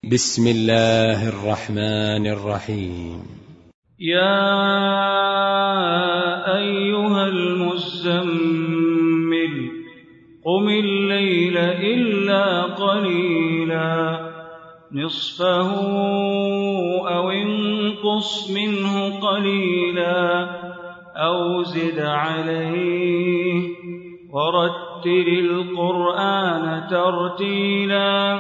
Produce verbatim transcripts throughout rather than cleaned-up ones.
بسم الله الرحمن الرحيم. يا أيها المزمل قم الليل إلا قليلا نصفه أو انقص منه قليلا أو زد عليه ورتل القرآن ترتيلا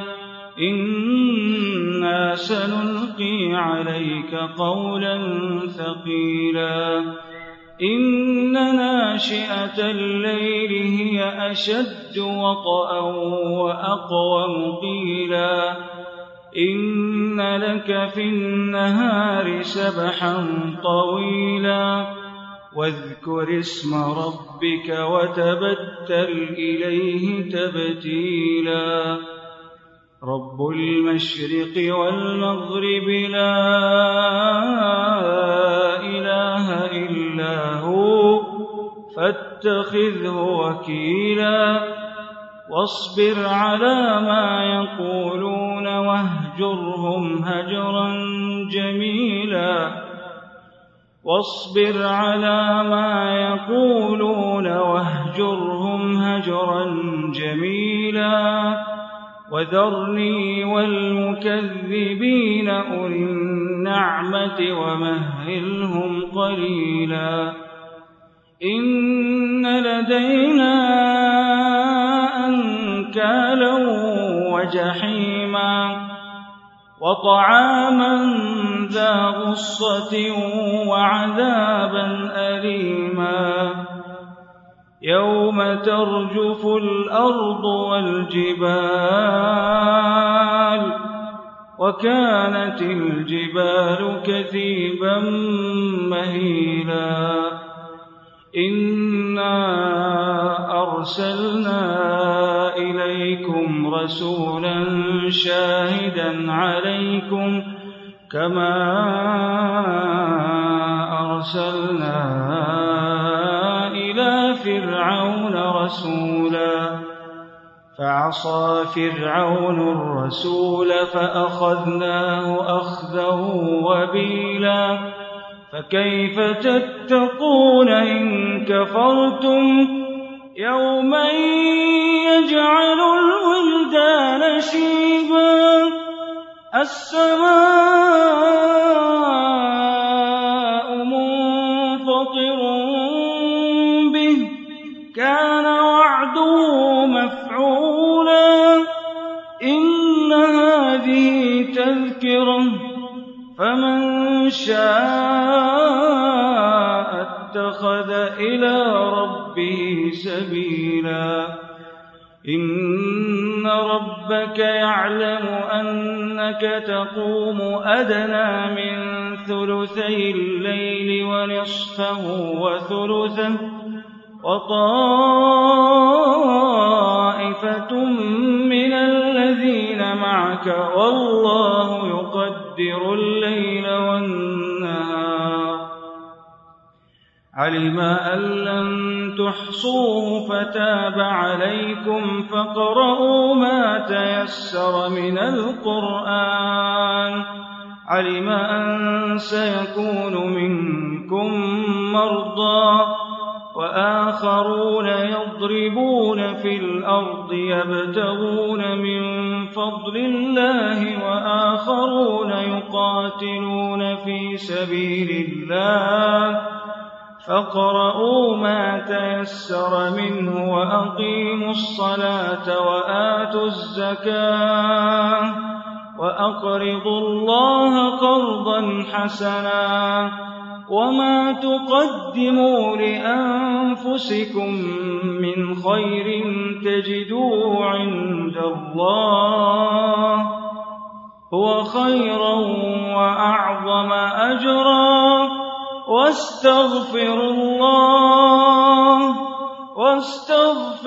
إنا سنلقي عليك قولا ثقيلا إن ناشئة الليل هي أشد وطئا وأقوم قيلا إن لك في النهار سبحا طويلا واذكر اسم ربك وتبتل إليه تبتيلا رب المشرق والمغرب لا إله إلا هو فاتخذه وكيلا واصبر على ما يقولون واهجرهم هجرا جميلا واصبر على ما يقولون واهجرهم هجرا جميلا وذرني والمكذبين أولي النعمة ومهلهم قليلا إن لدينا أنكالا وجحيما وطعاما ذا غصة وعذابا أليما يوم ترجف الأرض والجبال وكانت الجبال كثيبا مهيلا إنا أرسلنا إليكم رسولا شاهدا عليكم كما أرسلنا إلى فرعون رسولا فعصى فرعون الرسول فأخذناه أخذه وبيلا فكيف تتقون إن كفرتم يوما يجعل الولدان شيبا السماء منفطر به كان وعده مفعولا إن هذه تذكرة فمن شاء اتخذ إلى ربه سبيلا إن ربك يعلم أنك تقوم أدنى من ثلثي الليل ونصفه وثلثه وطائفة من الذين معك والله يقدر الليل والنهار علم أن لن تحصوه فتاب عليكم فاقرؤوا ما تيسر من القرآن علم أن سيكون منكم مرضى وآخرون يضربون في الأرض يبتغون من فضل الله وآخرون يقاتلون في سبيل الله فاقرؤوا ما تيسر منه وأقيموا الصلاة وآتوا الزكاة وأقرضوا الله قرضا حسنا وما تقدموا لأنفسكم من خير تجدوه عند الله هو خيرا وأعظم أجرا واستغفروا الله واستغفروا